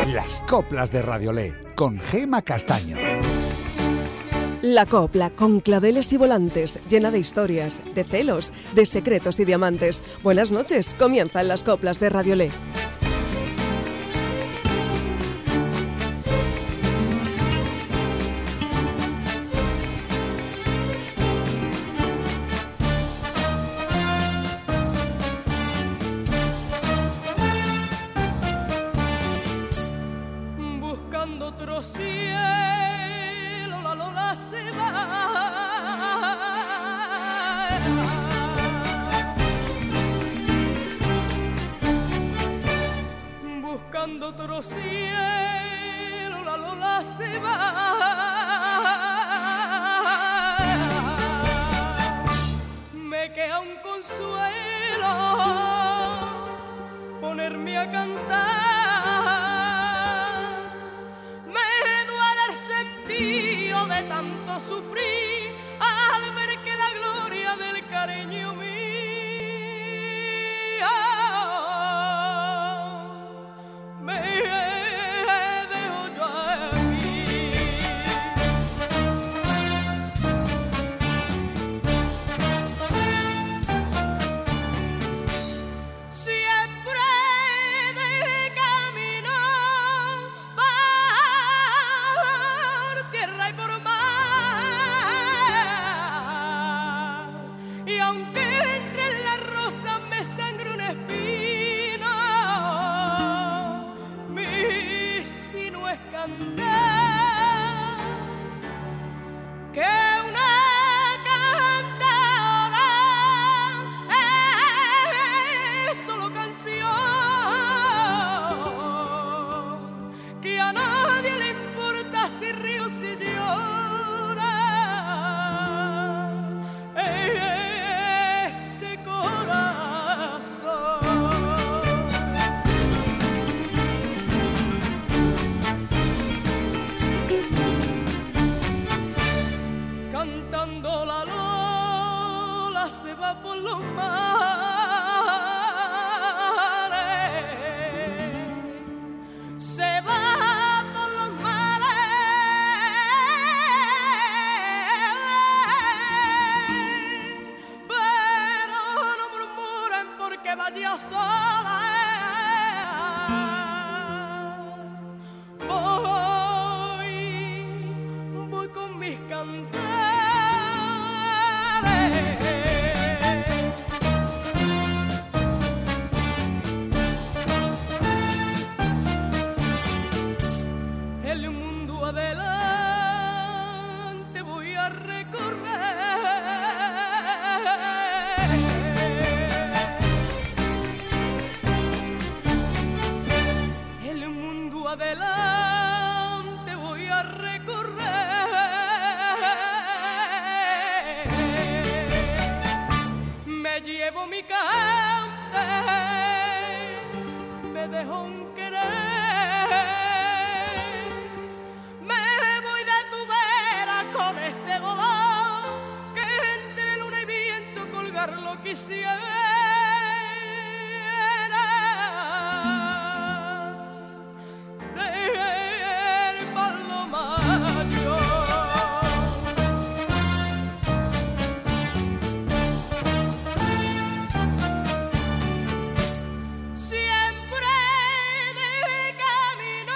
Las coplas de Radiolé, con Gema Castaño. La copla, con claveles y volantes, llena de historias, de celos, de secretos y diamantes. Buenas noches, comienzan las coplas de Radiolé. Otro cielo, la Lola se va. Me queda un consuelo, ponerme a cantar. Me duele el sentido de tanto sufrir al ver que la gloria del cariño mío por los mares, se va por los mares, pero no murmuren porque vaya sola. Voy con mis cantares. Adelante voy a recorrer el mundo, adelante voy a recorrer. Me llevo mi cante, me dejo un querer. Este dolor que entre luna y viento colgarlo quisiera. De palomayo. Siempre de camino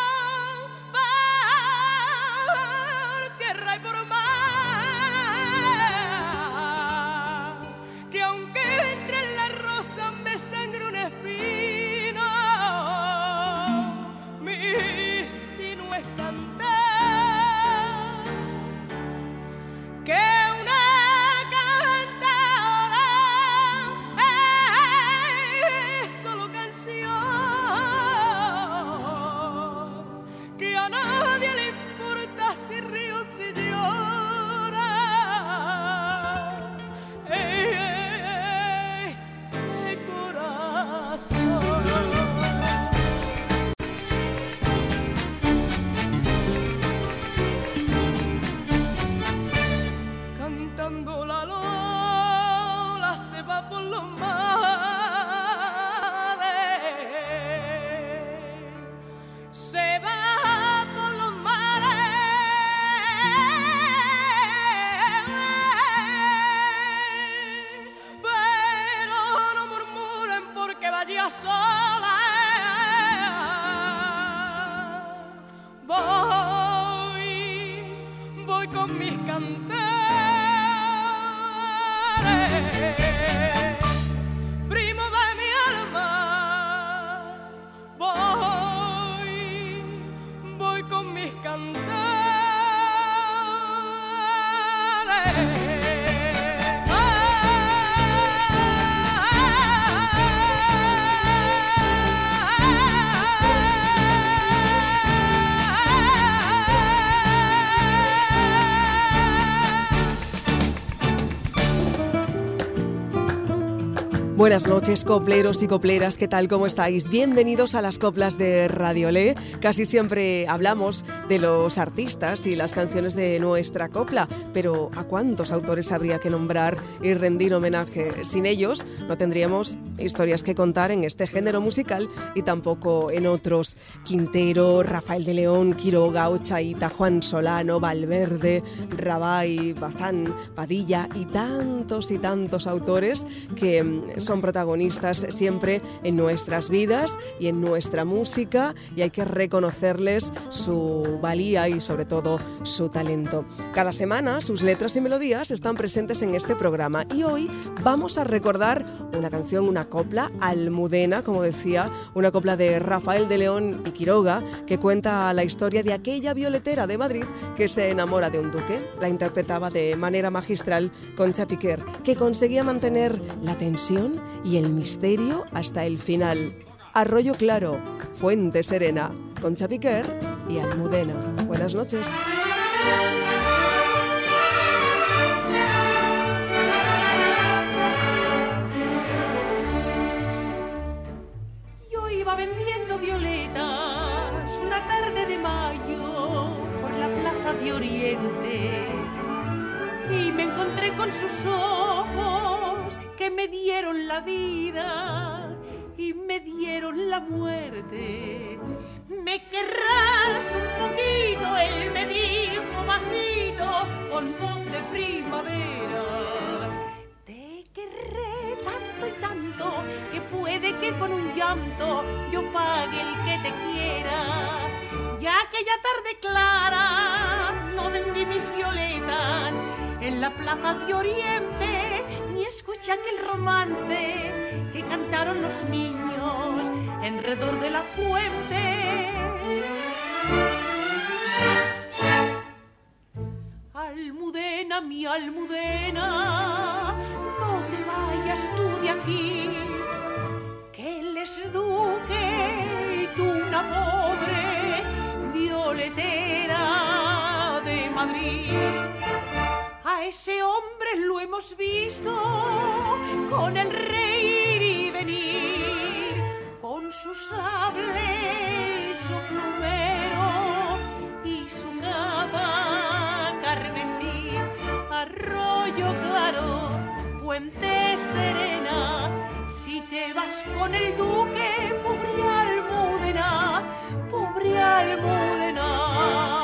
por tierra y por mar, que aunque cantares. Primo de mi alma, voy con mis cantares. Buenas noches, copleros y copleras, ¿qué tal? ¿Cómo estáis? Bienvenidos a las coplas de Radiolé. Casi siempre hablamos de los artistas y las canciones de nuestra copla, pero ¿a cuántos autores habría que nombrar y rendir homenaje? Sin ellos no tendríamos historias que contar en este género musical y tampoco en otros. Quintero, Rafael de León, Quiroga, Ochaíta, Juan Solano, Valverde, Rabay, Bazán, Padilla y tantos autores que son protagonistas siempre en nuestras vidas y en nuestra música, y hay que reconocerles su valía y sobre todo su talento. Cada semana sus letras y melodías están presentes en este programa y hoy vamos a recordar una canción, una copla almudena, como decía, una copla de Rafael de León y Quiroga que cuenta la historia de aquella violetera de Madrid que se enamora de un duque. La interpretaba de manera magistral Concha Piquer, que conseguía mantener la tensión y el misterio hasta el final. Arroyo Claro, Fuente Serena, Concha Piquer y Almudena. Buenas noches. Yo iba vendiendo violetas una tarde de mayo por la plaza de Oriente y me encontré con sus ojos que me dieron la vida y me dieron la muerte. ¿Me querrás un poquito? Él me dijo bajito con voz de primavera. Te querré tanto y tanto que puede que con un llanto yo pague el que te quiera. Ya aquella tarde clara no vendí mis violetas en la plaza de Oriente, ni escuché aquel romance que cantaron los niños alrededor de la fuente. Almudena, mi Almudena, no te vayas tú de aquí, que él es duque y tú una pobre violetera de Madrid. A ese hombre lo hemos visto con el rey ir y venir, con su sable, su plumero y su capa carmesí. Arroyo Claro, Fuente Serena, si te vas con el duque, pobre Almudena, pobre Almudena.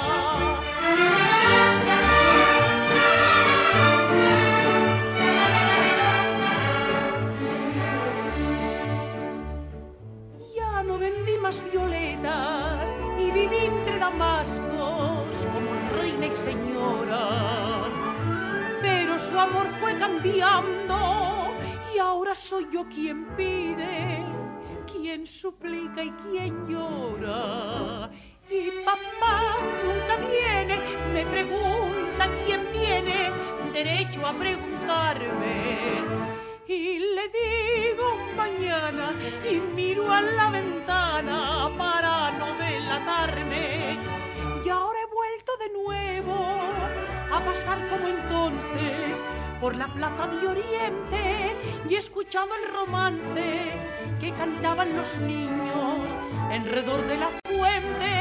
No vendí más violetas y viví entre damascos como reina y señora, pero su amor fue cambiando y ahora soy yo quien pide, quien suplica y quien llora. Y papá nunca viene, me pregunta quién tiene derecho a preguntarme. Y le digo mañana y miro a la ventana para no delatarme. Y ahora he vuelto de nuevo a pasar como entonces por la plaza de Oriente y he escuchado el romance que cantaban los niños alrededor de la fuente.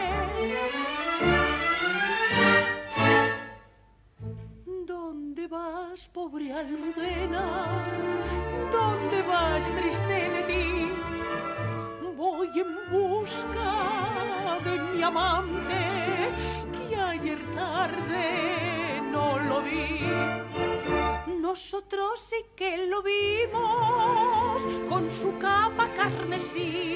¿Dónde vas, pobre Almudena? ¿Dónde vas, triste de ti? Voy en busca de mi amante, que ayer tarde no lo vi. Nosotros sí que lo vimos con su capa carmesí,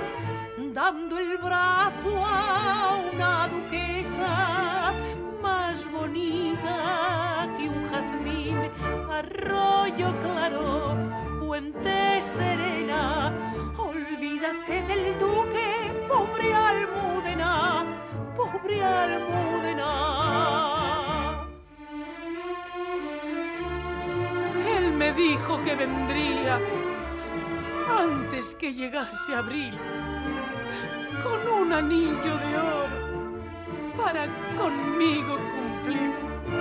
dando el brazo a una duquesa más más bonita que un jazmín, arroyo claro, fuente serena. Olvídate del duque, pobre Almudena, pobre Almudena. Él me dijo que vendría antes que llegase abril, con un anillo de oro para conmigo cumplir.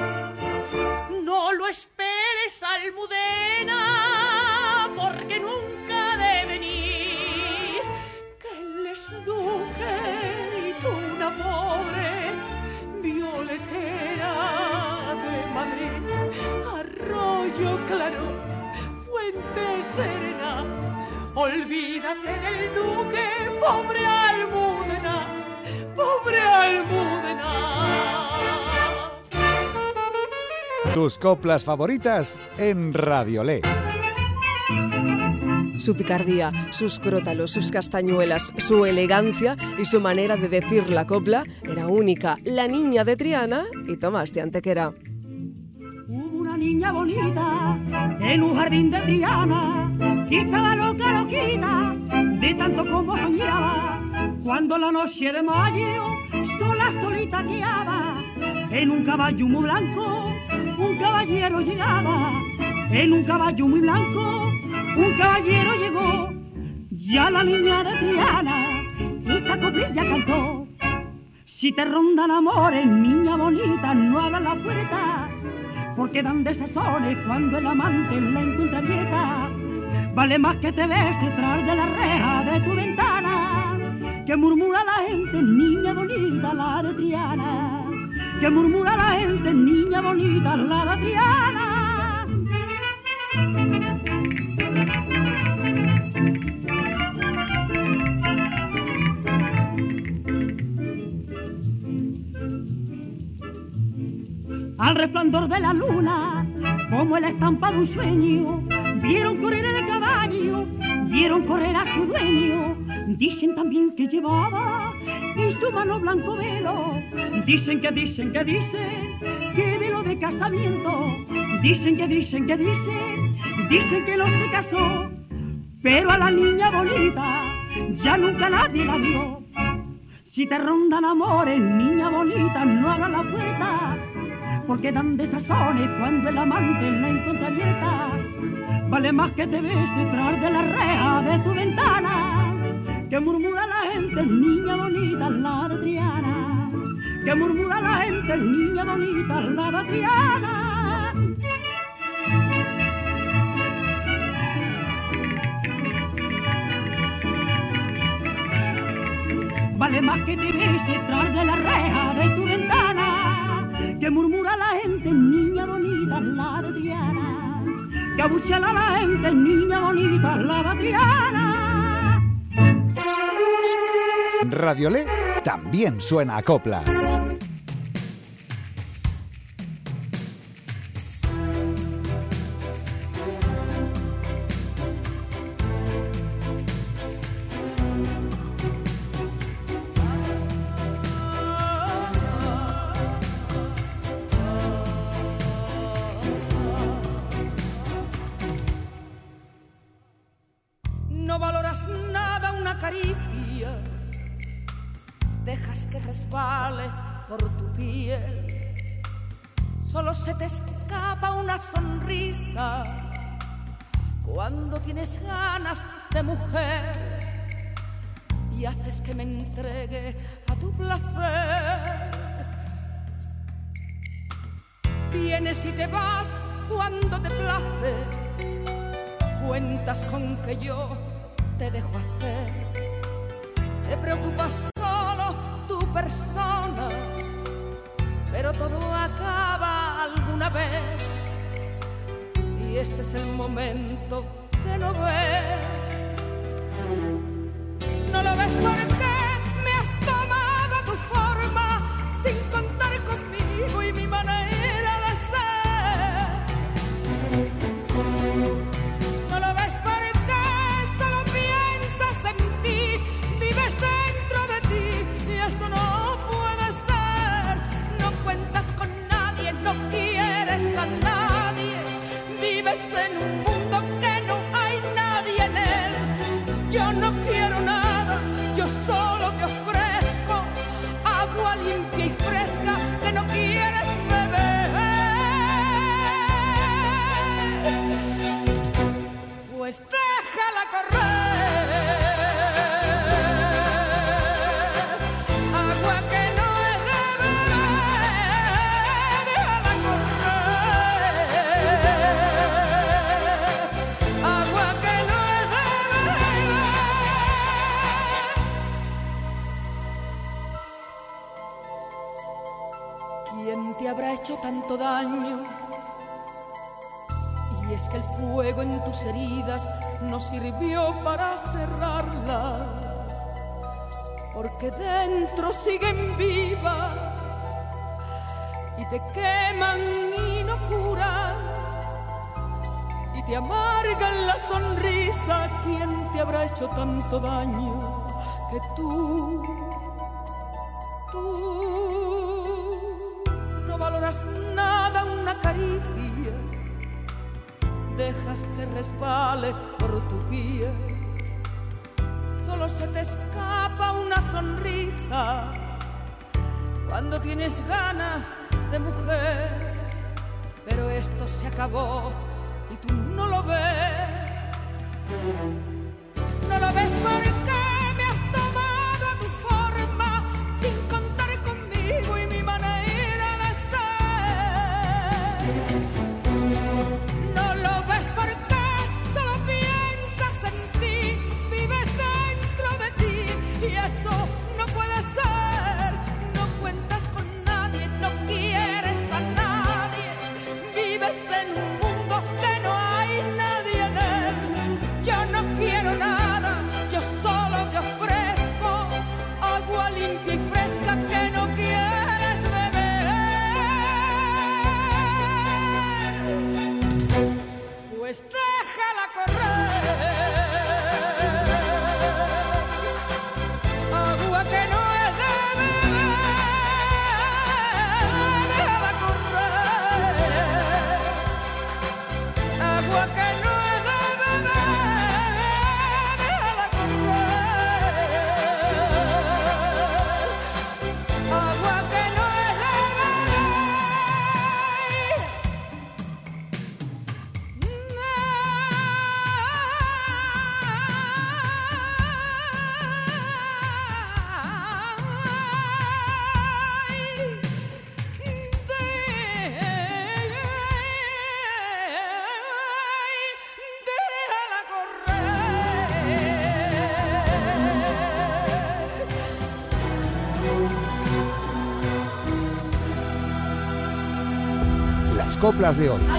No lo esperes, Almudena, porque nunca ha de venir, que él es duque y tú una pobre violetera de Madrid. Arroyo claro, fuente serena, olvídate del duque, pobre Almudena, pobre Almudena. Tus coplas favoritas en Radiolé. Su picardía, sus crótalos, sus castañuelas, su elegancia y su manera de decir la copla era única. La niña de Triana y Tomás de Antequera. Hubo una niña bonita en un jardín de Triana, que estaba loca, loquita, de tanto como soñaba. Cuando la noche de mayo sola, solita guiaba, en un caballo muy blanco, un caballero llegaba. En un caballo muy blanco, un caballero llegó. Ya la niña de Triana esta coplilla cantó. Si te rondan amores, niña bonita, no abras la puerta, porque dan desazones cuando el amante la encuentra abierta. Vale más que te bese tras de la reja de tu ventana, que murmura la gente, niña bonita, la de Triana. Que murmura la gente, niña bonita, la de Triana. Al resplandor de la luna, como el estampa de un sueño, vieron correr el caballo, vieron correr a su dueño. Dicen también que llevaba en su mano blanco velo. Dicen que velo de casamiento. Dicen que no se casó. Pero a la niña bonita ya nunca nadie la vio. Si te rondan amores, niña bonita, no abras la puerta, porque dan desazones cuando el amante la encuentra abierta. Vale más que te bese tras de la reja de tu ventana, que murmura la gente, niña bonita, la de Triana. Que murmura la gente, niña bonita, la de Triana. Vale más que te bese tras de la reja de tu ventana, que murmura la gente, niña bonita, la de Triana. Que abuchea la gente, niña bonita, la de Triana. Radiolé también suena a copla. No valoras nada una caricia, dejas que resbale por tu piel. Solo se te escapa una sonrisa cuando tienes ganas de mujer y haces que me entregue a tu placer. Vienes y te vas cuando te place, cuentas con que yo te dejo hacer. Te preocupas solo tu persona, pero todo acaba alguna vez, y ese es el momento que no ves. No lo ves porque me has tomado tu forma, sin contar conmigo y mi manera de ser. No lo ves porque solo piensas en ti, vives dentro de ti, y eso no puede ser. No cuentas con nada. te ofrezco agua limpia y fresca que no quieres beber. Pues déjala correr, agua que no es de beber, déjala correr, agua que no es de beber. ¿Quién te habrá hecho tanto daño? Y es que el fuego en tus heridas no sirvió para cerrarlas, porque dentro siguen vivas y te queman y no curan, y te amargan la sonrisa. ¿Quién te habrá hecho tanto daño que tú no valoras nada, una caricia? Dejas que resbale por tu piel, solo se te escapa una sonrisa cuando tienes ganas de mujer. Pero esto se acabó y tú no lo ves, no lo ves porque me has tomado a tu forma sin contar conmigo y mi manera de ser. Y eso no puede ser, no cuentas con nadie, no quieres a nadie, vives en un mundo que no hay nadie en él. Yo no quiero nada, yo solo te ofrezco agua limpia y fresca que no quieres beber. Pues déjala correr. Coplas de hoy.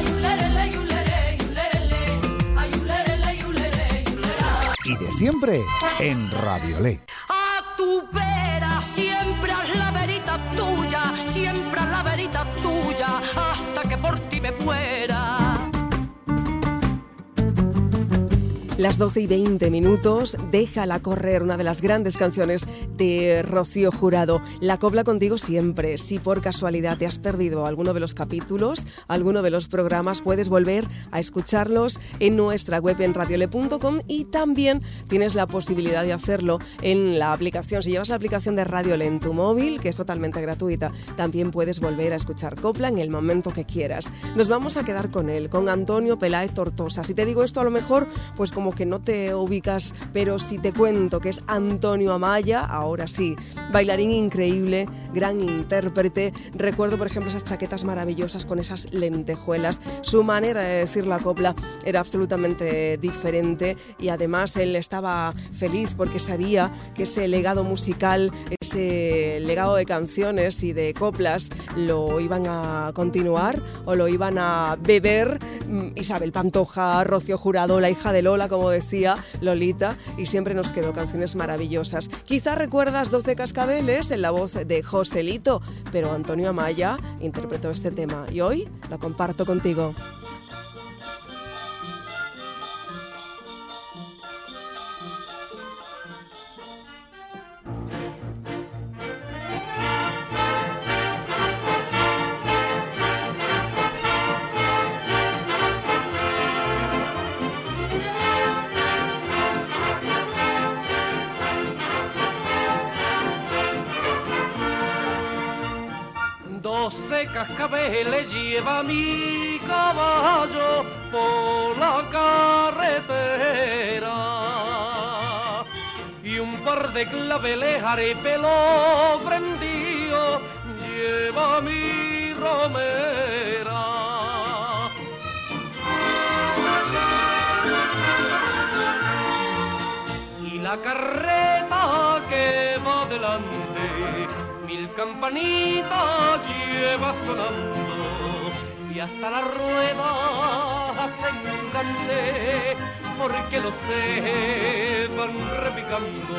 Y de siempre en Radiolé. A tu vera, siempre haz la verita tuya, siempre haz la verita tuya, hasta que por ti me muera. Las 12:20, Déjala correr, una de las grandes canciones de Rocío Jurado. La copla contigo siempre. Si por casualidad te has perdido alguno de los capítulos, alguno de los programas, puedes volver a escucharlos en nuestra web en radiole.com, y también tienes la posibilidad de hacerlo en la aplicación. Si llevas la aplicación de Radiole en tu móvil, que es totalmente gratuita, también puedes volver a escuchar copla en el momento que quieras. Nos vamos a quedar con él, con Antonio Peláez Tortosa. Si te digo esto, a lo mejor pues como que no te ubicas, pero si te cuento que es Antonio Amaya, ahora sí, bailarín increíble, gran intérprete. Recuerdo, por ejemplo, esas chaquetas maravillosas con esas lentejuelas. Su manera de decir la copla era absolutamente diferente, y además él estaba feliz porque sabía que ese legado musical, ese legado de canciones y de coplas lo iban a continuar o lo iban a beber Isabel Pantoja, Rocío Jurado, la hija de Lola, como decía Lolita, y siempre nos quedó canciones maravillosas. Quizás recuerdas 12 cascabeles en la voz de Joselito, pero Antonio Amaya interpretó este tema y hoy lo comparto contigo. 12 cascabeles lleva mi caballo por la carretera y un par de claveles arepelo prendido lleva mi romera. Y la carreta que va delante 1000 campanitas lleva sonando y hasta las ruedas hacen su cante porque los se van repicando.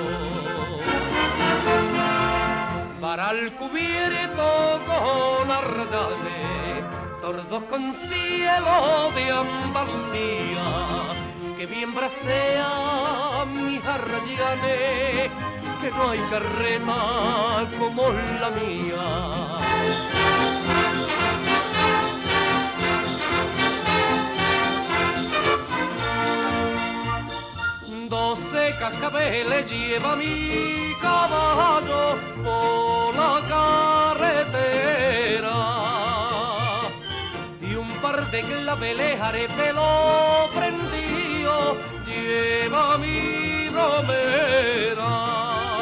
Para el cubierto con arrayanes, tordos con cielo de Andalucía, que bien bracea mis arrayanes, que no hay carreta como la mía. 12 cascabeles lleva mi caballo por la carretera y un par de claveles arepelo prendido lleva mi romera.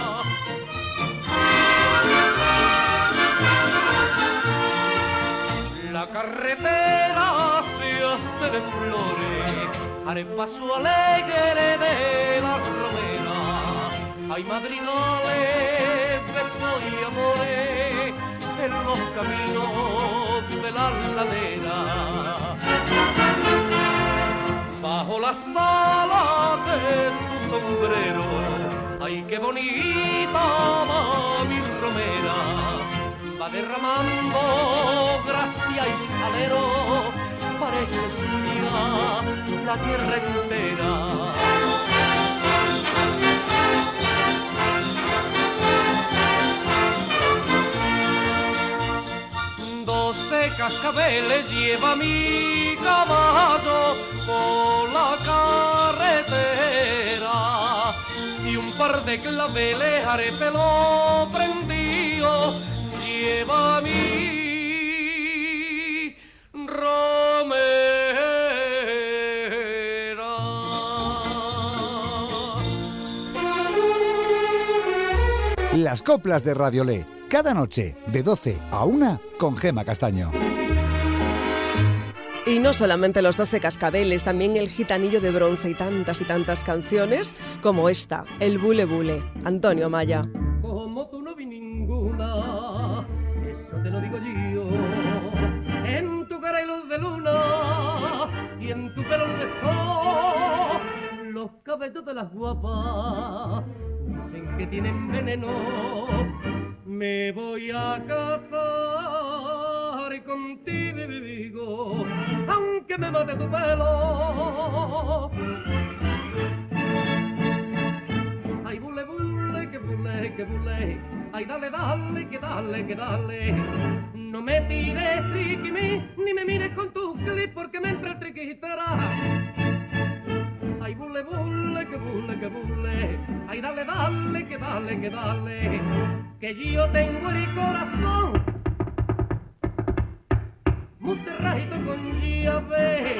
La carretera se hace de flores, haré paso alegre de la romera. Hay madrigales, besos y amores en los caminos de la ladera. Bajo la sala de su sombrero, ay qué bonita va mi romera. Va derramando gracia y salero, parece suya la tierra entera. 12 cascabeles lleva mi caballo por la carretera y un par de claveles arepelo prendido lleva mi romera. Las coplas de Radiolé, cada noche de 12 a 1 con Gema Castaño. Y no solamente los 12 cascabeles, también el gitanillo de bronce y tantas canciones como esta, el Bule Bule, Antonio Maya. Como tú no vi ninguna, eso te lo digo yo, en tu cara hay luz de luna y en tu pelo luz de sol, los cabellos de las guapas dicen que tienen veneno. Me voy a casar contigo, aunque me mate tu pelo. Ay, bule, bule, que bule, que bule. Ay, dale, dale, que dale, que dale. No me tires triquimí, ni me mires con tu clip, porque me entra el triquitera. Ay, bule, bule, que bule, que bule. Ay, dale, dale, que dale, que dale. Que yo tengo el corazón muy cerradito con llave.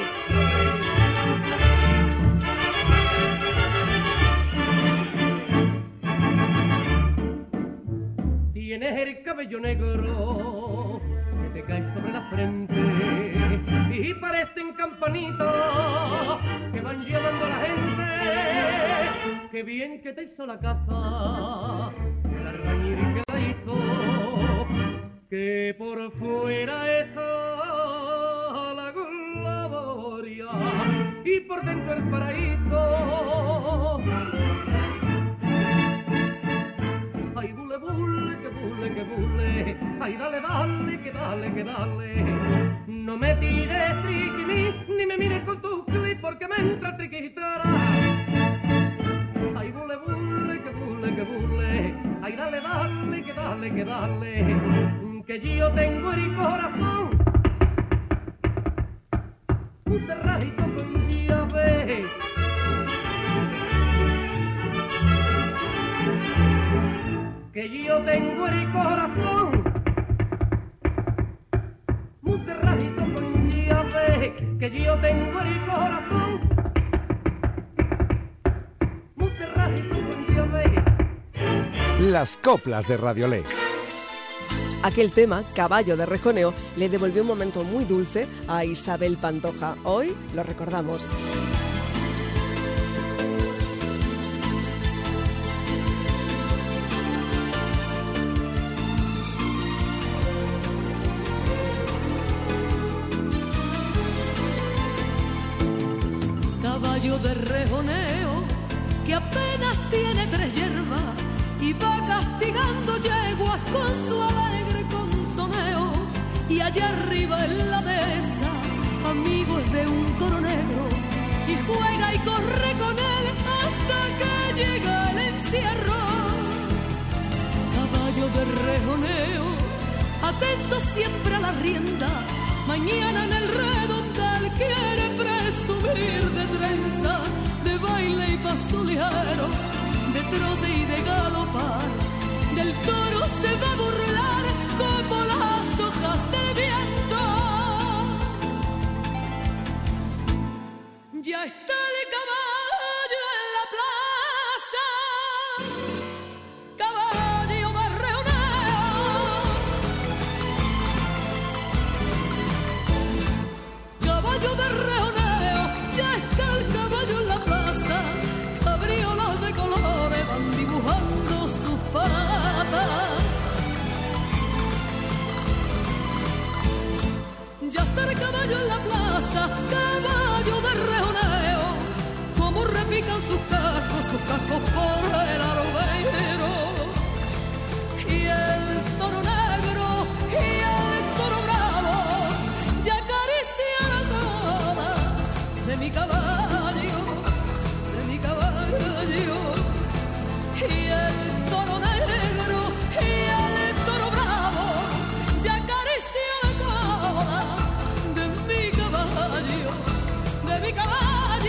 Tienes el cabello negro que te cae sobre la frente y parecen campanitas que van llamando a la gente. Qué bien que te hizo la casa, el albañil que la hizo, que por fuera está la gloria y por dentro el paraíso. Ay, bule, bule, que bule, que bule. Ay, dale, dale, que dale, que dale. No me tires triquimí, ni me mires con tu clip, porque me entra triquitera. Ay, bule, bule, que bule, que bule. Ay, dale, dale, que dale, que dale. Que yo tengo el corazón un cerradito con llave. Que yo tengo el corazón que yo tengo el corazón muy cerradito con llave. Las coplas de Radiolé. Aquel tema, Caballo de Rejoneo, le devolvió un momento muy dulce a Isabel Pantoja. Hoy lo recordamos. Caballo de rejoneo que apenas tiene 3 hierbas y va castigando yeguas con su alegre contoneo. Y allá arriba en la mesa, amigo es de un toro negro, y juega y corre con él hasta que llega el encierro. Caballo de rejoneo, atento siempre a la rienda, mañana en el redondel quiere presumir de trenza, de baile y paso ligero, de trote y de galopar. Del toro se va a burlar como las hojas del viento. Ya está el caballo en la plaza, caballo de rejoneo. Caballo de rejoneo, ya está el caballo en la plaza. Cabriolas de colores van dibujando sus patas. Ya está el caballo en la plaza, caballo de rejoneo. Como repican sus cascos por el albero. Y el toro negro y el toro bravo ya acaricia la cola de mi caballo, de mi caballo. Y el toro negro y el toro bravo ya acaricia la cola de mi caballo, de mi caballo.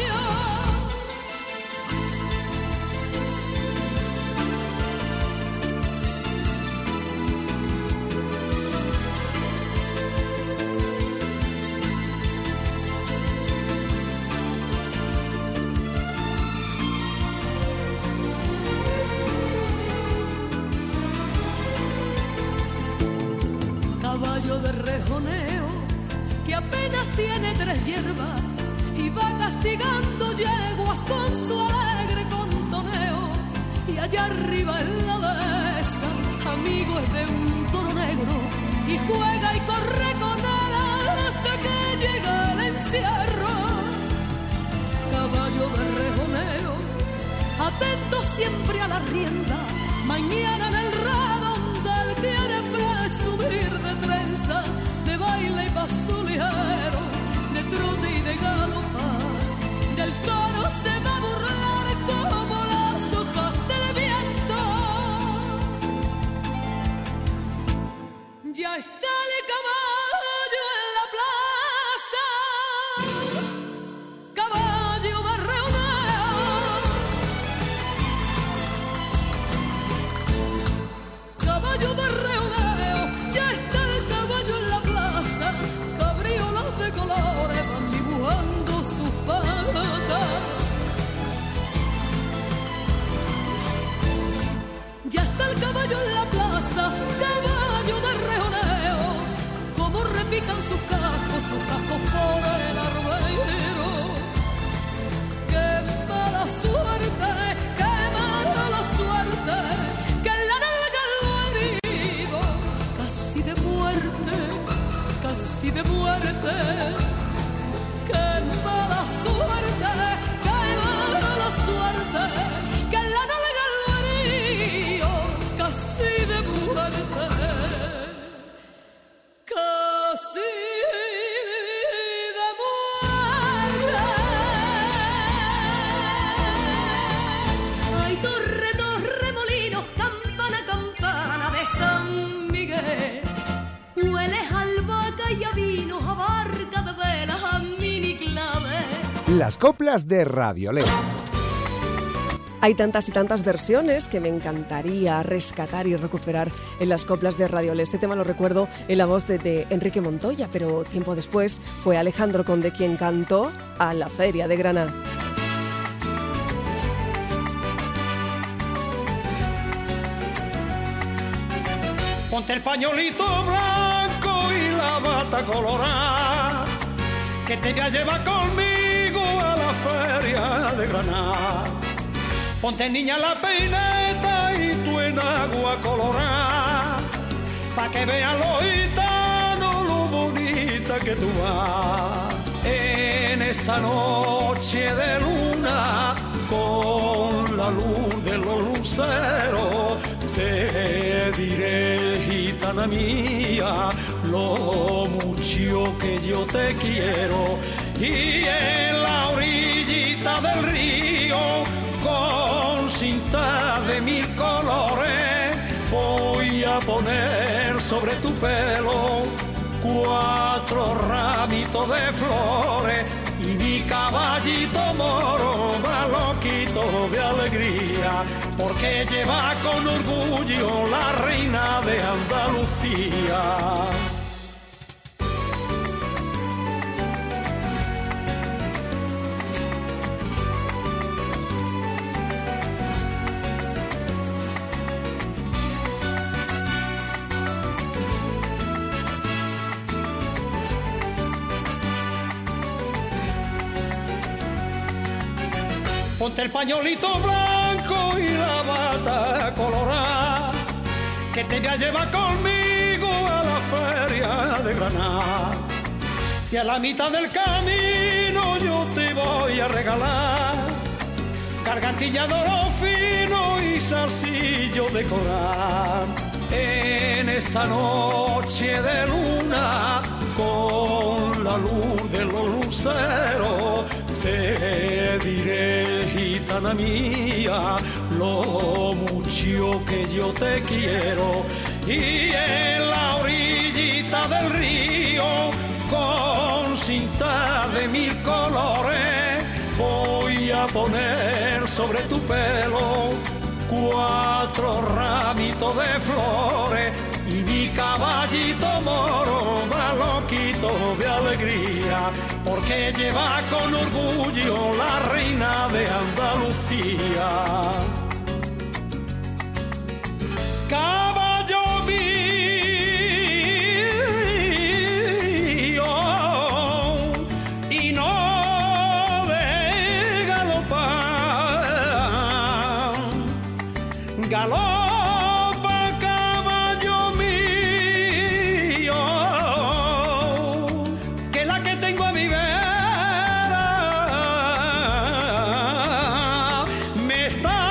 Caballo de rejoneo que apenas tiene 3 hierbas y va castigando yeguas con su alegre contoneo. Y allá arriba en la dehesa, amigo es de un toro negro, y juega y corre con él hasta que llega el encierro. Caballo de rejoneo, atento siempre a la rienda, mañana en el redondel quiere presumir de trenza, de baile y paso ligero, de trote y de galopar. Del toro se va a burlar como las hojas del viento. Ya está el caballo en la plaza, caballo de rejoneo. Caballo de rejoneo, ya está el caballo en la plaza. Cabriolas de colores van dibujando sus patas. Ya está el caballo en la plaza, caballo de rejoneo. Como repican sus cascos por el arbero. Qué mala suerte, qué mala suerte, que en la nalga lo he herido, casi de muerte, casi de muerte. Qué mala suerte, qué mala suerte, que en la nalga lo he herido, casi de muerte, casi de muerte. Ay, torre, torre, molino, campana, campana de San Miguel. Hueles a albahaca y a vino, a barca de velas, a mini clave. Las coplas de Radiolé. Hay tantas y tantas versiones que me encantaría rescatar y recuperar en las coplas de Radiolé. Este tema lo recuerdo en la voz de Enrique Montoya, pero tiempo después fue Alejandro Conde quien cantó a la Feria de Granada. Ponte el pañolito blanco y la bata colorada, que te voy a llevar conmigo a la Feria de Granada. Ponte, niña, la peineta y tú en agua colorada, pa' que vean los gitanos lo bonita que tú vas. En esta noche de luna, con la luz de los luceros, te diré, gitana mía, lo mucho que yo te quiero. Y en la orillita del río, con cinta de 1000 colores, voy a poner sobre tu pelo 4 ramitos de flores. Y mi caballito moro va loquito de alegría, porque lleva con orgullo la reina de Andalucía. Ponte el pañolito blanco y la bata colorada, que te voy a llevar conmigo a la Feria de Granada. Y a la mitad del camino yo te voy a regalar gargantilla de oro fino y zarcillo de coral. En esta noche de luna, con la luz de los luceros, te diré, gitana mía, lo mucho que yo te quiero. Y en la orillita del río, con cinta de 1000 colores, voy a poner sobre tu pelo 4 ramitos de flores. Y mi caballito moro va loquito de alegría, porque lleva con orgullo la reina de Andalucía. Caballo mío, y no de galopar, galopa, caballo mío, que la que tengo a mi vera me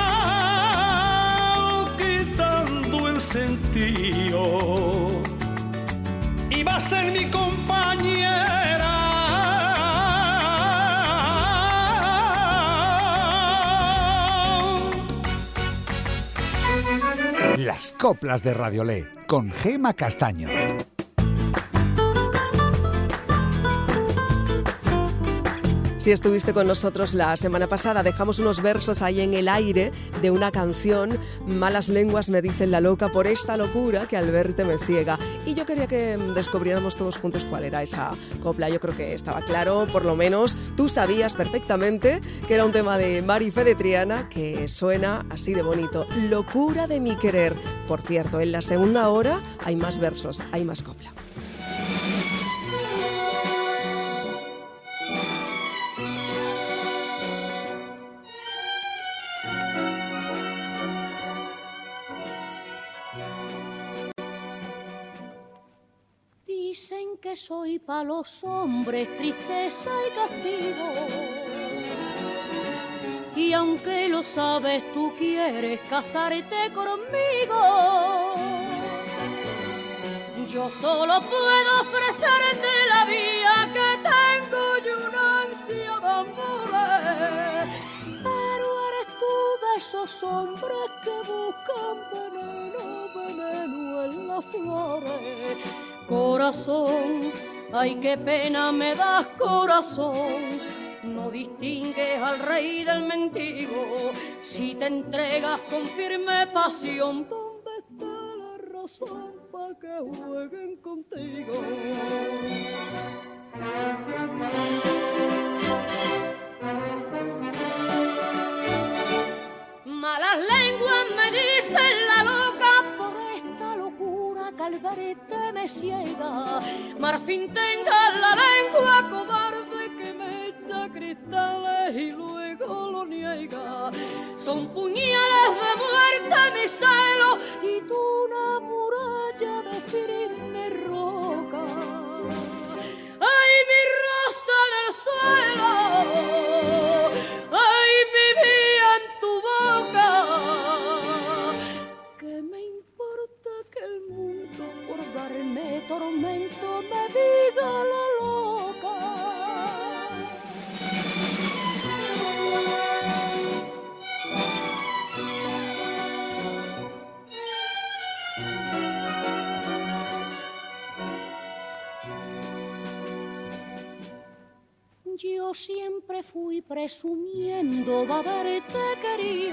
está quitando el sentido, y va a ser mi compañera. Las coplas de Radiolé con Gema Castaño. Si estuviste con nosotros la semana pasada, dejamos unos versos ahí en el aire de una canción, Malas lenguas me dicen la loca por esta locura que al verte me ciega. Y yo quería que descubriéramos todos juntos cuál era esa copla. Yo creo que estaba claro, por lo menos tú sabías perfectamente que era un tema de Marife de Triana que suena así de bonito. Locura de mi querer. Por cierto, en la segunda hora hay más versos, hay más copla. Dicen que soy pa' los hombres tristeza y castigo, y aunque lo sabes tú quieres casarte conmigo. Yo solo puedo ofrecerte la vida que tengo y una ansia de amores, pero eres tú de esos hombres que buscan veneno en las flores. Corazón, ay qué pena me das, corazón, no distingues al rey del mendigo, Si te entregas con firme pasión, ¿dónde está la razón para que jueguen contigo? Malas lenguas me dicen la loca, por esta locura Calvarete me ciega. Marfín tenga la lengua cobarde que me echa cristales y luego lo niega. Son puñales de muerte mi celo y tú una muralla de firme roca. ¡Ay, mi rosa en el suelo! ¡Ay, mi vida en tu boca! ¿Qué me importa que el mundo por darme tormento me diga la loca? Yo siempre fui presumiendo de haberte querido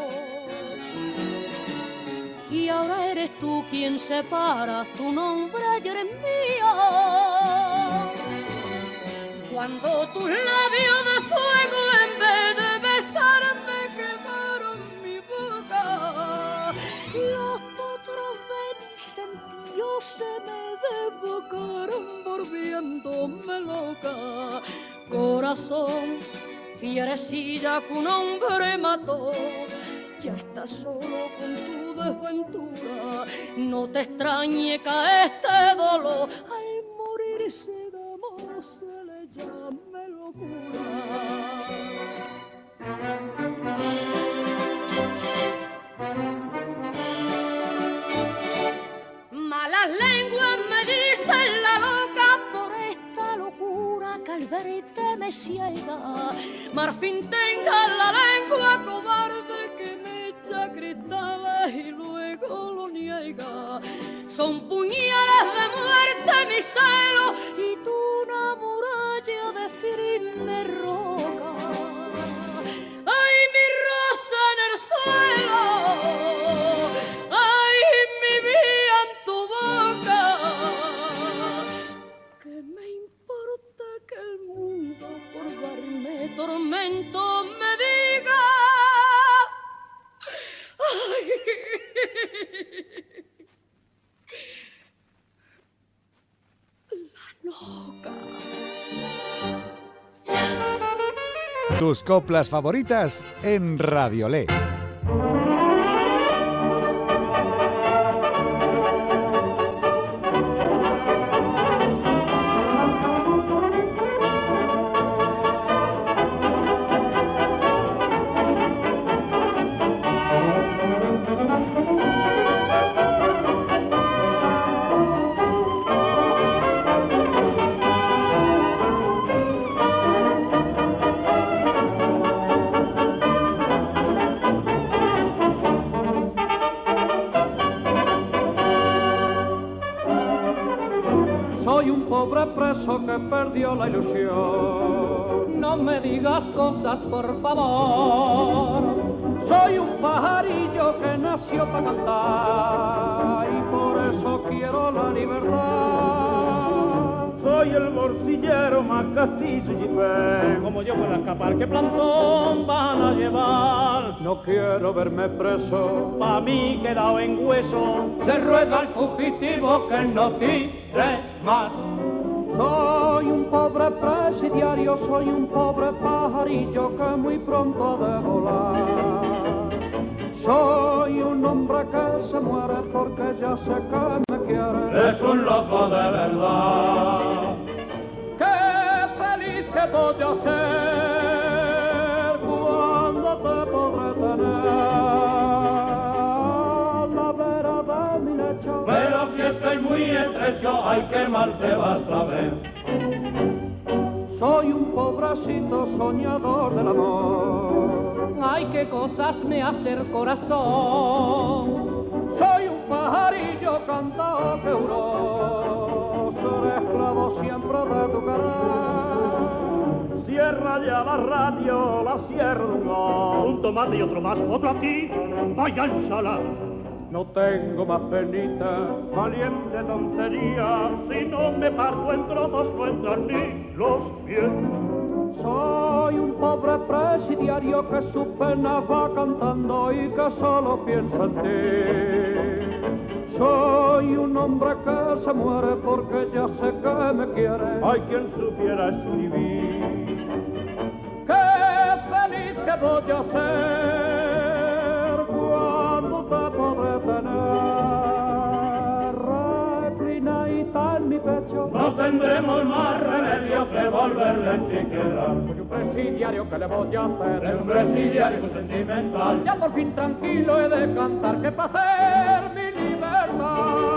y ahora eres tú quien separa tu nombre y eres mío. Cuando tus labios de fuego en vez de besarme quemaron mi boca, los potros de mis sentidos se me desbocaron volviéndome loca. Corazón, fierecilla que un hombre mató, ya estás solo con tu desventura. No te extrañe que a este dolor al morirse de amor se le llame locura. Malas lenguas me dicen la loca, por esta locura Calvarete me ciega. Marfín tenga la lengua cobarde que me echa cristales y luego lo niega. Son puñales de muerte mi celo y tú una muralla de firme roca. ¡Ay, mi rosa en el suelo! ¡Ay, mi vida en tu boca! ¿Qué me importa que el mundo por darme tormento me diga? ¡Ay! La loca. Tus coplas favoritas en Radiolé. Que perdió la ilusión. No me digas cosas, por favor. Soy un pajarillo que nació para cantar y por eso quiero la libertad. Soy el morcillero más castillo y jipé. Como yo puedo escapar, ¿qué plantón van a llevar? No quiero verme preso, pa' mí quedado en hueso. Se ruega al fugitivo que no tire más. Soy un pobre presidiario, soy un pobre pajarillo que muy pronto ha de volar. Soy un hombre que se muere porque ya sé que me quiere. Es un loco de verdad. Qué feliz que voy a ser cuando te podré tener. La vera de mi lecho. Pero si estoy muy estrecho, ay, qué mal te vas a ver. Soy un pobrecito soñador del amor. Ay, qué cosas me hace el corazón. Soy un pajarillo cantado que huró. Seré esclavo siempre de tu querer. Cierra allá la radio, la Sierra de Ungón. Un tomate y otro más, otro aquí, vaya ensalada. No tengo más penita, valiente tontería, si no me parto en trozos no entran ni los pies. Soy un pobre presidiario que su pena va cantando y que solo piensa en ti. Soy un hombre que se muere porque ya sé que me quiere. Hay quien supiera escribir. ¡Qué feliz que voy a ser cuando te podré tener! Reclinadita en mi pecho, no tendremos más remedio que volverle chiquera. Soy un presidiario que le voy a hacer. Es un presidiario muy sentimental. Ya por fin tranquilo he de cantar que para hacer mi libertad.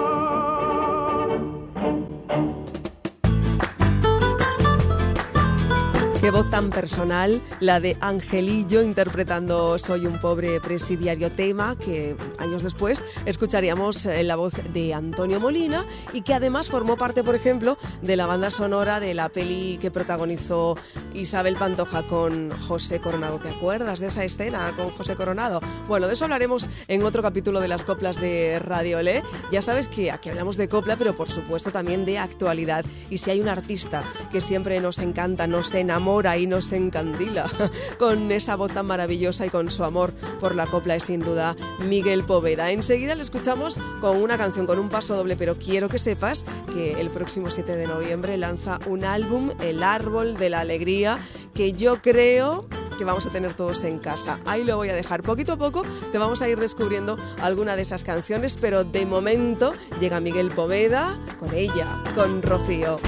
Qué voz tan personal, la de Angelillo interpretando Soy un pobre presidiario, tema que años después escucharíamos en la voz de Antonio Molina y que además formó parte, por ejemplo, de la banda sonora de la peli que protagonizó Isabel Pantoja con José Coronado. ¿Te acuerdas de esa escena con José Coronado? Bueno, de eso hablaremos en otro capítulo de las coplas de Radio Olé. Ya sabes que aquí hablamos de copla, pero por supuesto también de actualidad. Y si hay un artista que siempre nos encanta, nos enamora y nos encandila con esa voz tan maravillosa y con su amor por la copla, es sin duda Miguel Poveda. Enseguida le escuchamos con una canción, con un paso doble, pero quiero que sepas que el próximo 7 de noviembre lanza un álbum, El Árbol de la Alegría, que yo creo que vamos a tener todos en casa. Ahí lo voy a dejar. Poquito a poco te vamos a ir descubriendo alguna de esas canciones, pero de momento llega Miguel Poveda con ella, con Rocío.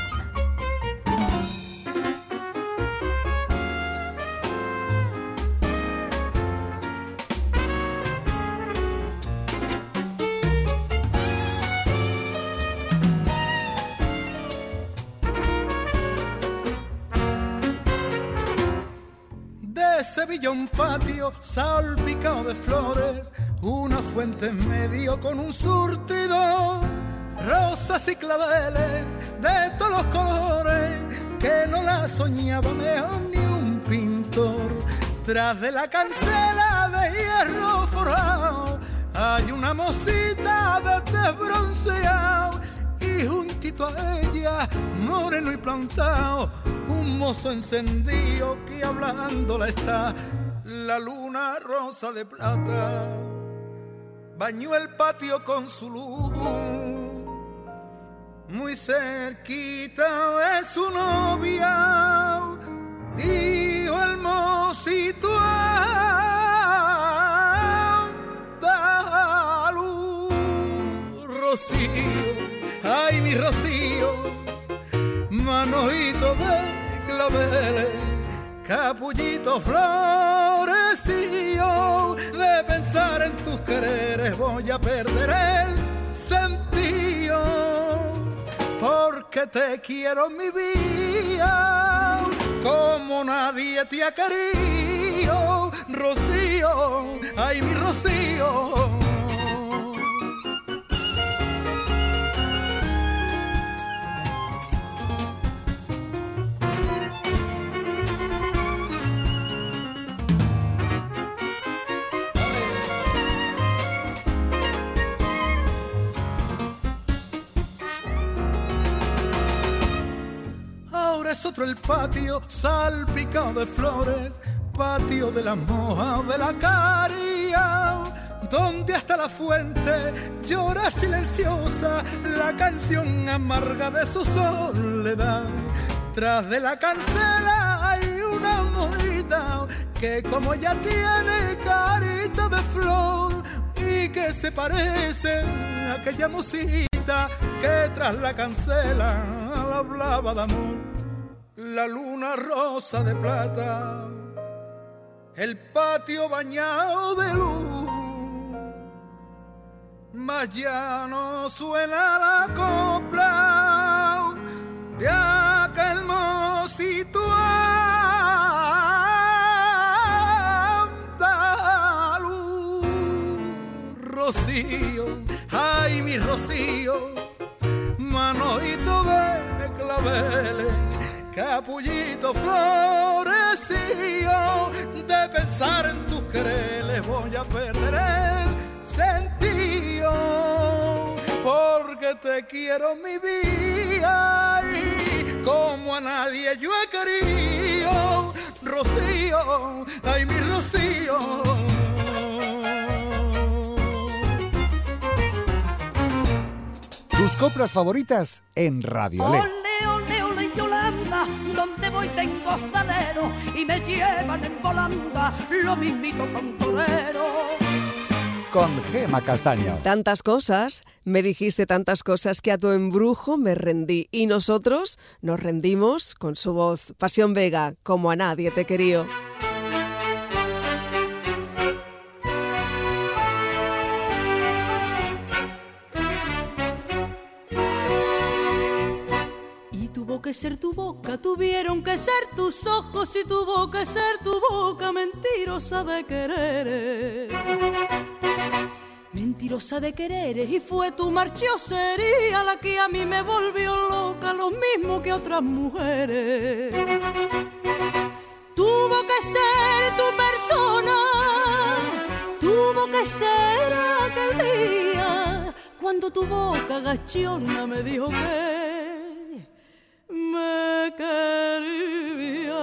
Sevilla un patio salpicado de flores, una fuente en medio con un surtido, rosas y claveles de todos los colores, que no la soñaba mejor ni un pintor. Tras de la cancela de hierro forjado hay una mocita de tez bronceado, y juntito a ella, moreno y plantado, un mozo encendido que hablándola está. La luna rosa de plata bañó el patio con su luz, muy cerquita de su novia, dijo el mocito andaluz. Rocío, ay mi Rocío, manojito de claveles, capullito florecillo, de pensar en tus quereres voy a perder el sentido, porque te quiero mi vida, como nadie te ha querido. Rocío, ay mi Rocío. Es otro el patio salpicado de flores, patio de las mojas de la caría, donde hasta la fuente llora silenciosa la canción amarga de su soledad. Tras de la cancela hay una mojita que como ella tiene carita de flor y que se parece a aquella mocita que tras la cancela hablaba de amor. La luna rosa de plata, el patio bañado de luz, mas ya no suena la copla de aquel mocito andaluz. Rocío, ay mi Rocío, manojito de claveles, capullito florecío, de pensar en tus quereres voy a perder el sentido, porque te quiero mi vida y como a nadie yo he querido, Rocío, ay mi Rocío. Tus coplas favoritas en Radiolé. Ole, ole, ole, Yolanda, donde voy tengo salero y me llevan en volanda, lo mismito con torero. Con Gema Castaño. Tantas cosas, me dijiste tantas cosas que a tu embrujo me rendí. Y nosotros nos rendimos con su voz. Pasión Vega, como a nadie te quería. Tuvo que ser tu boca, tuvieron que ser tus ojos y tuvo que ser tu boca mentirosa de querer. Mentirosa de querer y fue tu marchiosería la que a mí me volvió loca, lo mismo que otras mujeres. Tuvo que ser tu persona, tuvo que ser aquel día cuando tu boca gachona me dijo que me quería.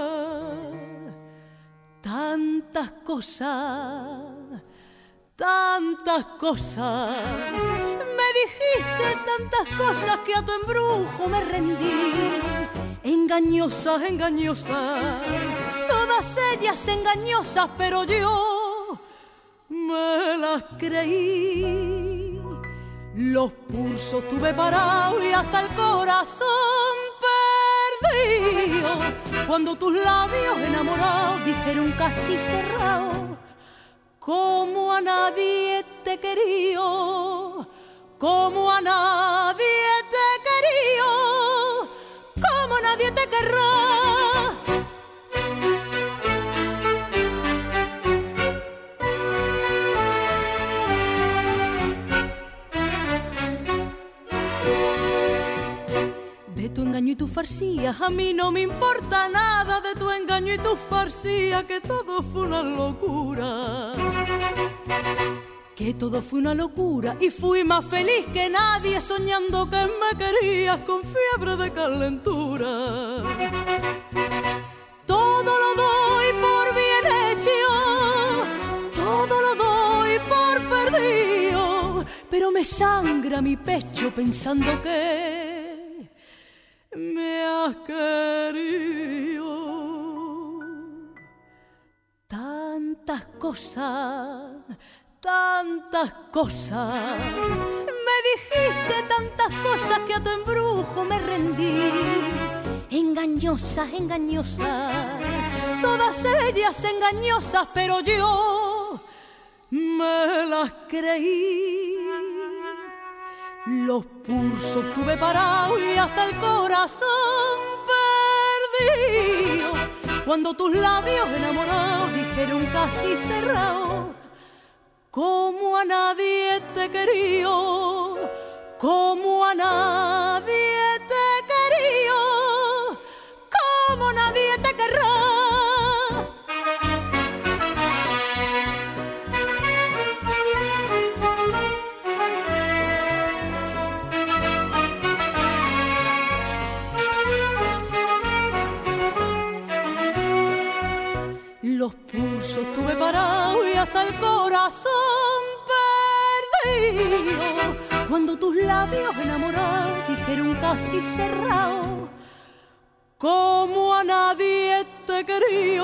Tantas cosas, me dijiste tantas cosas que a tu embrujo me rendí. Engañosas, engañosas, todas ellas engañosas, pero yo me las creí. Los pulsos tuve parados y hasta el corazón perdido, cuando tus labios enamorados dijeron casi cerrados, como a nadie te quería, como a nadie te quería, como nadie te querrá. De tu engaño y tu farcía, a mí no me importa nada. De tu engaño y tu farcía, que todo fue una locura. Que todo fue una locura y fui más feliz que nadie, soñando que me querías con fiebre de calentura. Todo lo doy por bien hecho, todo lo doy por perdido, pero me sangra mi pecho pensando que me has querido. Tantas cosas, me dijiste tantas cosas que a tu embrujo me rendí. Engañosas, engañosas, todas ellas engañosas, pero yo me las creí. Los pulsos tuve parados y hasta el corazón perdido, cuando tus labios enamorados dijeron casi cerrados, como a nadie te quería, como a nadie te quería, como nadie te querrá. Los pulsos tuve parados y hasta el corazón perdido, cuando tus labios enamorados dijeron casi cerrados, como a nadie te quería,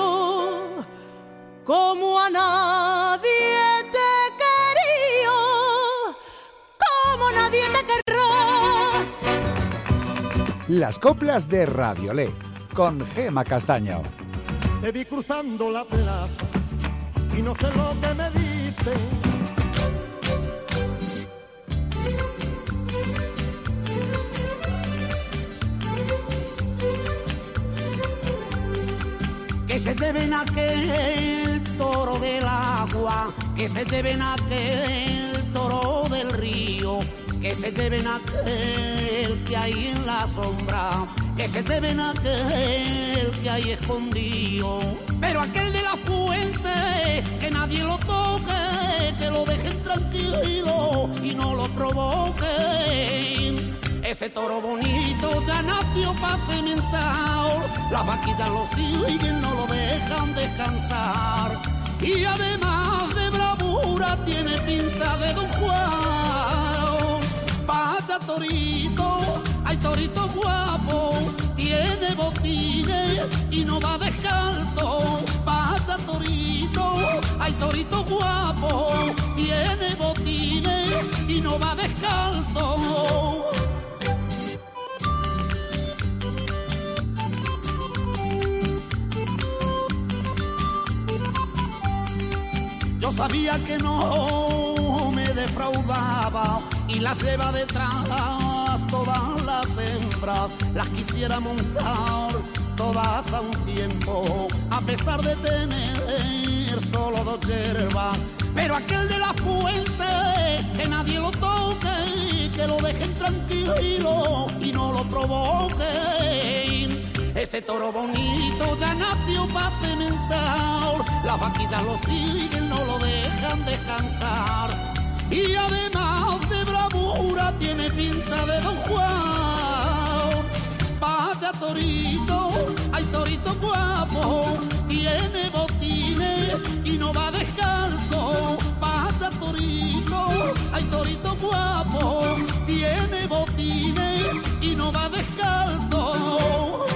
como a nadie te quería, como nadie te querrá. Las coplas de Radiolé, con Gema Castaño. Te vi cruzando la plaza y no sé lo que me diste. Que se lleven aquel toro del agua, que se lleven aquel toro del río, que se lleven aquel que hay en la sombra, que se lleven aquel que hay escondido. Pero aquel de la fuente, que nadie lo toque, que lo dejen tranquilo y no lo provoquen. Ese toro bonito ya nació pa' cementar, las vaquillas lo siguen, no lo dejan descansar. Y además de bravura tiene pinta de Don Juan. Vaya torito, ay torito guapo, tiene botines y no va descalzo. Vaya torito, ay torito guapo, tiene botines y no va descalzo. Yo sabía que no me defraudaba y las lleva detrás todas las hembras, las quisiera montar todas a un tiempo, a pesar de tener solo 2 yerbas. Pero aquel de la fuente, que nadie lo toque, que lo dejen tranquilo y no lo provoquen. Ese toro bonito ya nació pa' cementar, las vaquillas lo siguen, no lo dejan descansar. Y además de bravura tiene pinta de Don Juan. Vaya torito, ay torito guapo, tiene botines y no va descalzo. Vaya torito, ay torito guapo, tiene botines y no va descalzo.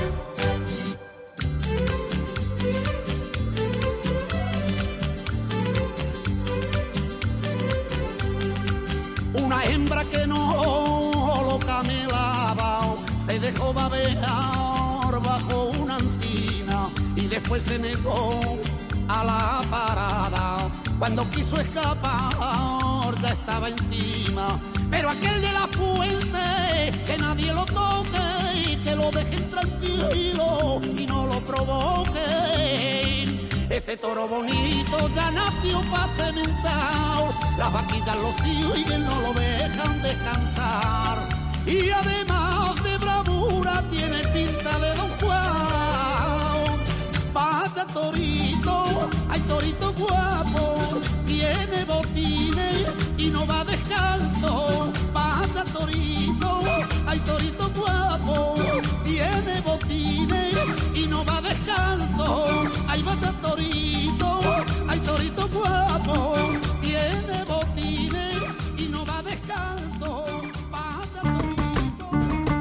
Una hembra que no lo camelaba se dejó babear bajo una encina y después se negó a la parada. Cuando quiso escapar ya estaba encima. Pero aquel de la fuente, que nadie lo toque, que lo dejen tranquilo y no lo provoquen. Ese toro bonito ya nació pa' cementar, las vaquillas lo siguen, no lo dejan descansar. Y además de bravura tiene pinta de Don Juan. Vaya torito, ay torito guapo, tiene botines y no va descalzo. Vaya torito, ay torito guapo, tiene botines y no va descalzo. Ay vaya torito, ay torito guapo, tiene botines y no va descalzo. Vaya torito,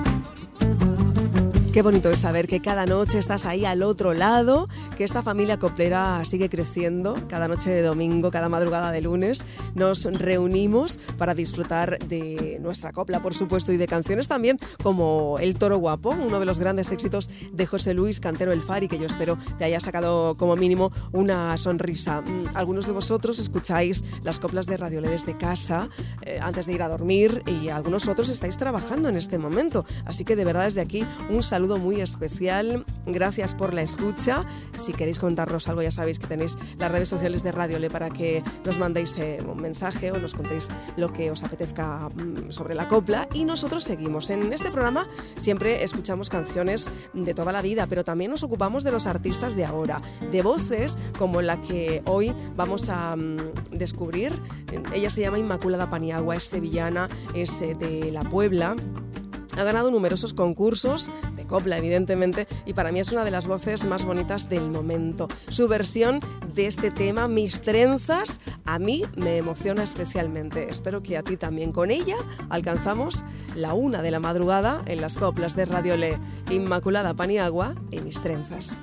Qué bonito es saber que cada noche estás ahí al otro lado, que esta familia coplera sigue creciendo. Cada noche de domingo, cada madrugada de lunes, nos reunimos para disfrutar de nuestra copla, por supuesto, y de canciones también como El Toro Guapo, uno de los grandes éxitos de José Luis Cantero El Fari, que yo espero te haya sacado como mínimo una sonrisa. Algunos de vosotros escucháis las coplas de Radiolé desde casa antes de ir a dormir, y algunos otros estáis trabajando en este momento. Así que de verdad desde aquí un saludo muy especial. Gracias por la escucha. Si queréis contarnos algo, ya sabéis que tenéis las redes sociales de Radiolé para que nos mandéis un mensaje o nos contéis lo que os apetezca sobre la copla. Y nosotros seguimos. En este programa siempre escuchamos canciones de toda la vida, pero también nos ocupamos de los artistas de ahora, de voces como la que hoy vamos a descubrir. Ella se llama Inmaculada Paniagua, es sevillana, es de La Puebla. Ha ganado numerosos concursos de copla, evidentemente, y para mí es una de las voces más bonitas del momento. Su versión de este tema, Mis trenzas, a mí me emociona especialmente. Espero que a ti también. Con ella alcanzamos la 1 de la madrugada en las coplas de Radiolé. Inmaculada Paniagua y Mis trenzas.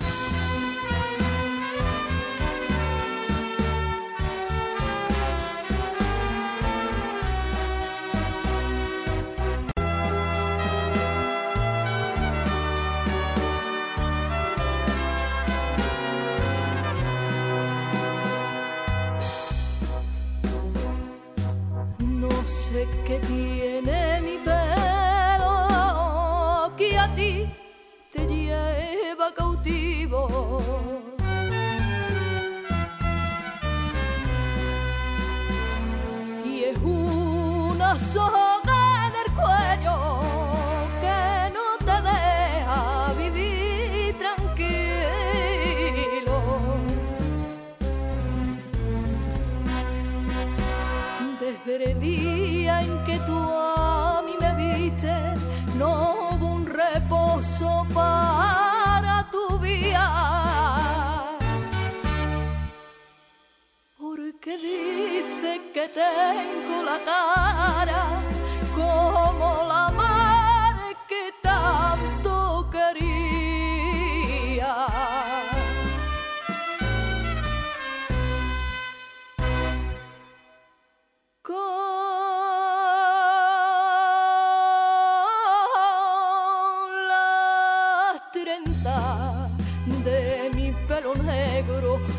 Que tiene mi pelo que a ti te lleva cautivo, y es una soga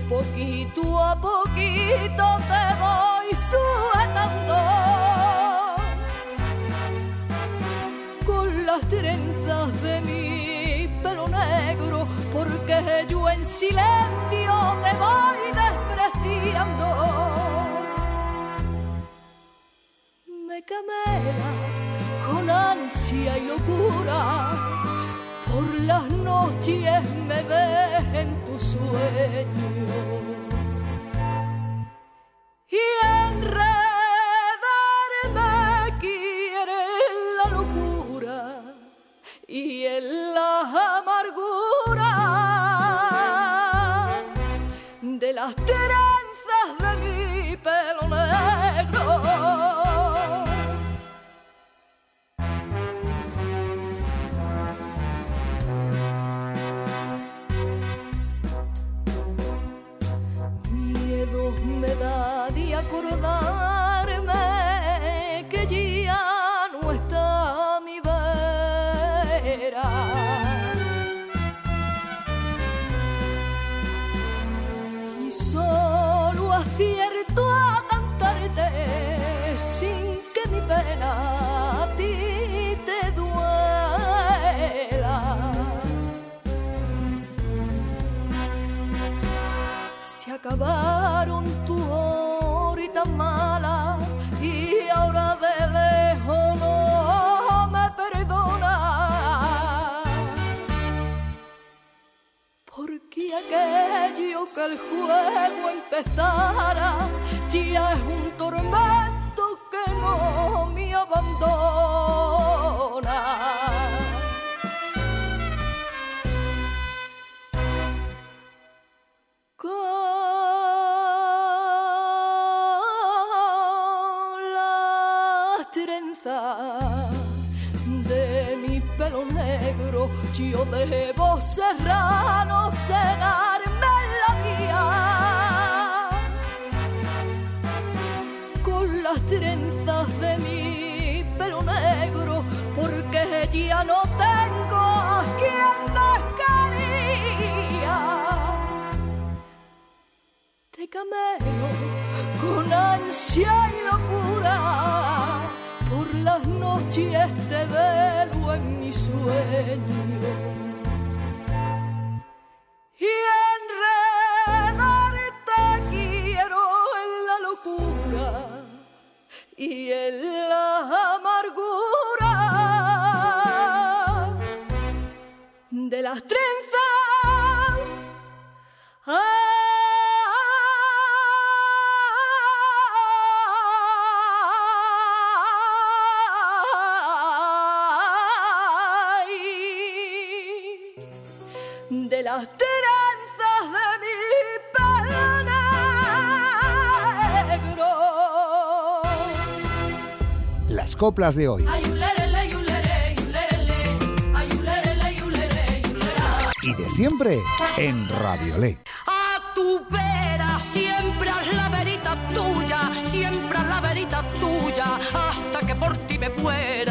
poquito a poquito te voy sujetando con las trenzas de mi pelo negro, porque yo en silencio te voy despreciando. Me camela con ansia y locura, por las noches me ves en tu sueño y enredarme quiere la locura y en la amargura de las trenzas de mi pelo negro. Me da de acordarme que ya no está mi vera y solo acierto a cantarte sin que mi pena a ti te duela. Se acabaron tu horita mala y ahora de lejos no me perdona, porque aquello que el juego empezara ya es un tormento que no me abandona. De mi pelo negro yo debo serrano cegarme la vía con las trenzas de mi pelo negro, porque ya no tengo a quien me quería. Te camelo con ansia y locura, por las noches te velo en mi sueño y enredarte quiero en la locura y en la amargura de las trenzas. De las trenzas de mi pelo negro. Las coplas de hoy. Y de siempre en Radiolé. A tu vera siempre haz la verita tuya, siempre haz la verita tuya, hasta que por ti me muera.